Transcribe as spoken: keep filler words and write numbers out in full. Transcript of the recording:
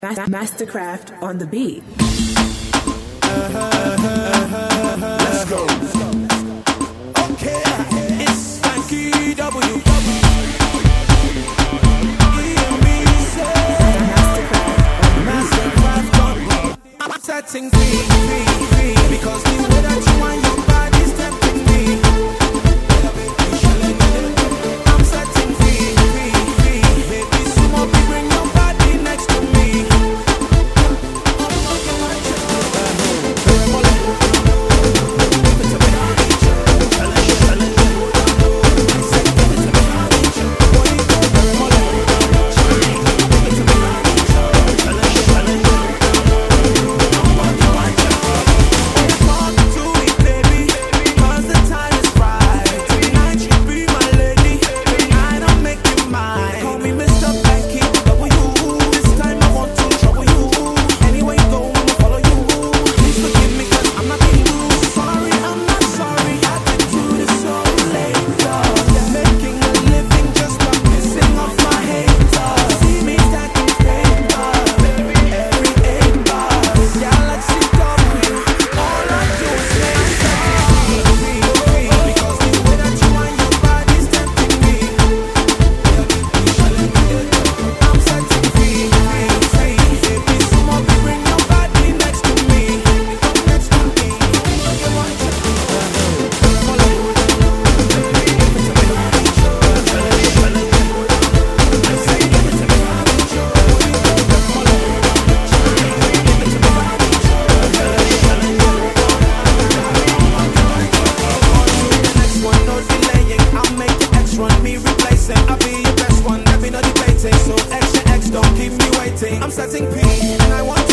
Mastercraft on the beat. Let's go. Okay, it's Frankie W. Mastercraft on the beat. I'm setting free, free, free, because the way that you want your body's tempting me. I'm setting free, free, free, baby, some more people bring your body next to me. I'm setting P and I want